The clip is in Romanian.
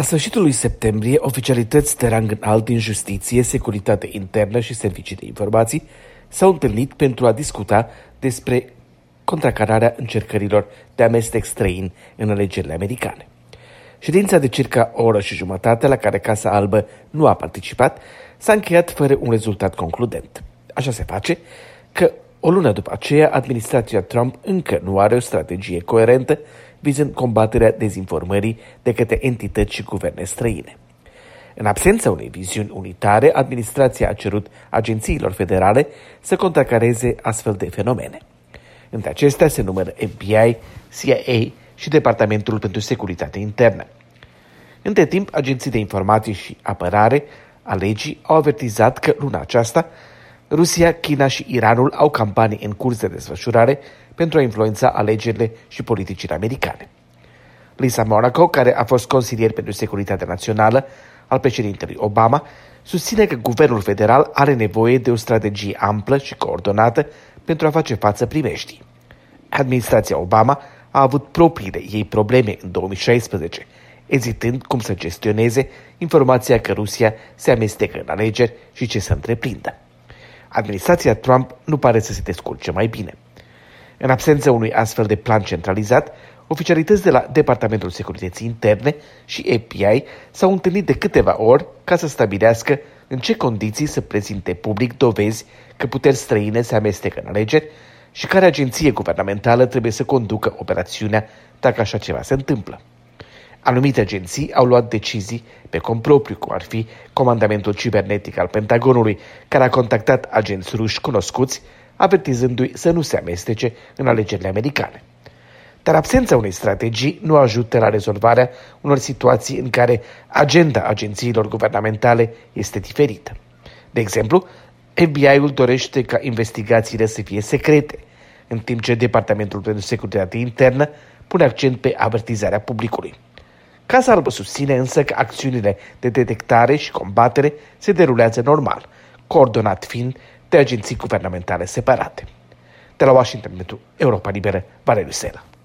sfârșitul lui septembrie, oficialități de rang înalt din justiție, securitate internă și servicii de informații s-au întâlnit pentru a discuta despre contracararea încercărilor de amestec străin în alegerile americane. Ședința de circa o oră și jumătate, la care Casa Albă nu a participat, s-a încheiat fără un rezultat concludent. Așa se face că, o lună după aceea, administrația Trump încă nu are o strategie coerentă vizând combaterea dezinformării de către entități și guverne străine. În absența unei viziuni unitare, administrația a cerut agențiilor federale să contracareze astfel de fenomene. Între acestea se numără FBI, CIA și Departamentul pentru Securitate Internă. Între timp, agenții de informații și apărare a legii au avertizat că luna aceasta Rusia, China și Iranul au campanii în curs de desfășurare pentru a influența alegerile și politicile americane. Lisa Monaco, care a fost consilier pentru securitatea națională al președintelui Obama, susține că guvernul federal are nevoie de o strategie amplă și coordonată pentru a face față primeștii. Administrația Obama a avut propriile ei probleme în 2016, ezitând cum să gestioneze informația că Rusia se amestecă în alegeri și ce să întreprindă. Administrația Trump nu pare să se descurce mai bine. În absența unui astfel de plan centralizat, oficialități de la Departamentul Securității Interne și FBI s-au întâlnit de câteva ori ca să stabilească în ce condiții să prezinte public dovezi că puteri străine se amestecă în alegeri și care agenție guvernamentală trebuie să conducă operațiunea dacă așa ceva se întâmplă. Anumite agenții au luat decizii pe cont propriu, cum ar fi Comandamentul Cibernetic al Pentagonului, care a contactat agenți ruși cunoscuți, avertizându-i să nu se amestece în alegerile americane. Dar absența unei strategii nu ajută la rezolvarea unor situații în care agenda agențiilor guvernamentale este diferită. De exemplu, FBI-ul dorește ca investigațiile să fie secrete, în timp ce Departamentul pentru Securitate Internă pune accent pe avertizarea publicului. Casa Albă susține însă că acțiunile de detectare și combatere se derulează normal, coordonat fiind de agenții guvernamentale separate. De la Washington, pentru Europa Liberă, Valeriu Sela.